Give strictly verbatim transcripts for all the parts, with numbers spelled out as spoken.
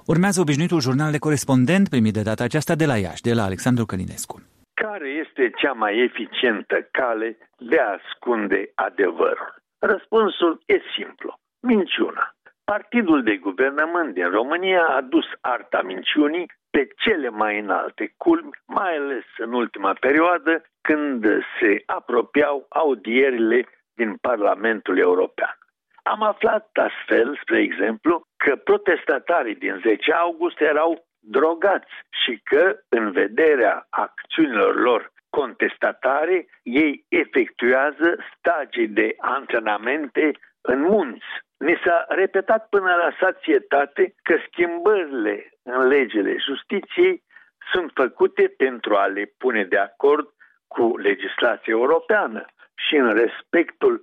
Urmează obișnuitul jurnal de corespondent primit de data aceasta de la Iași, de la Alexandru Călinescu. Care este cea mai eficientă cale de a ascunde adevărul? Răspunsul e simplu. Minciuna. Partidul de guvernământ din România a dus arta minciunii pe cele mai înalte culmi, mai ales în ultima perioadă, când se apropiau audierile din Parlamentul European. Am aflat astfel, spre exemplu, că protestatarii din zece august erau drogați și că, în vederea acțiunilor lor contestatare, ei efectuează stagii de antrenamente în munți. Ni s-a repetat până la sațietate că schimbările în legile justiției sunt făcute pentru a le pune de acord cu legislația europeană și în respectul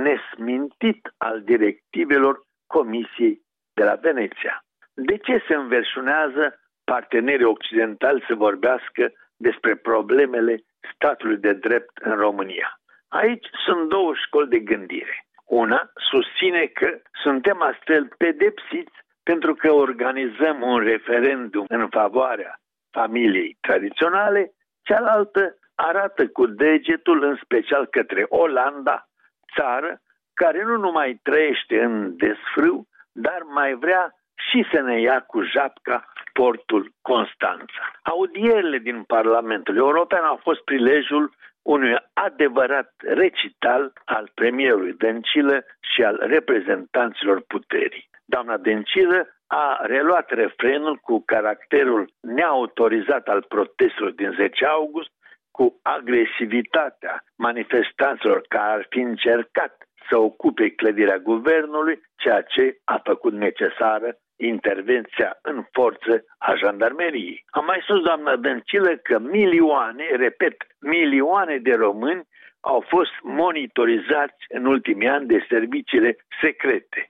nesmintit al directivelor Comisiei de la Veneția. De ce se înverșunează partenerii occidentali să vorbească despre problemele statului de drept în România? Aici sunt două școli de gândire. Una susține că suntem astfel pedepsiți pentru că organizăm un referendum în favoarea familiei tradiționale, cealaltă arată cu degetul în special către Olanda, țară care nu numai trăiește în desfrâu, dar mai vrea și să ne ia cu japca portul Constanța. Audierile din Parlamentul European au fost prilejul unui adevărat recital al premierului Dăncilă și al reprezentanților puterii. Doamna Dăncilă a reluat refrenul cu caracterul neautorizat al protestelor din zece august, cu agresivitatea manifestanților care ar fi încercat să ocupe clădirea guvernului, ceea ce a făcut necesară intervenția în forță a jandarmeriei. Am mai spus, doamna Dăncilă, că milioane, repet, milioane de români au fost monitorizați în ultimii ani de serviciile secrete.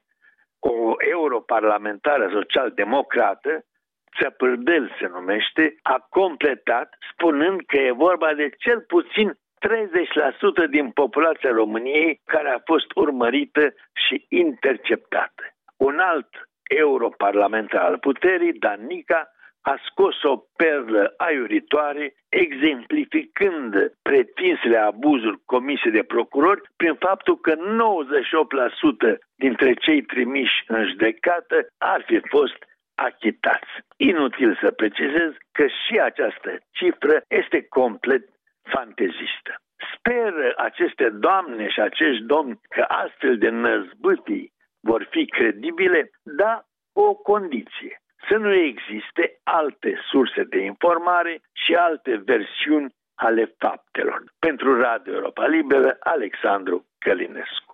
O europarlamentară social-democrată, Țăpârdel se numește, a completat spunând că e vorba de cel puțin treizeci la sută din populația României care a fost urmărită și interceptată. Un alt europarlamentar al puterii, Dan Nica, a scos o perlă aiuritoare, exemplificând pretinsele abuzuri comise de procurori prin faptul că nouăzeci și opt la sută dintre cei trimiși în judecată ar fi fost achitați. Inutil să precizez că și această cifră este complet fantezistă. Speră aceste doamne și acești domni că astfel de năzbâtii vor fi credibile, dar cu o condiție: să nu existe alte surse de informare și alte versiuni ale faptelor. Pentru Radio Europa Liberă, Alexandru Călinescu.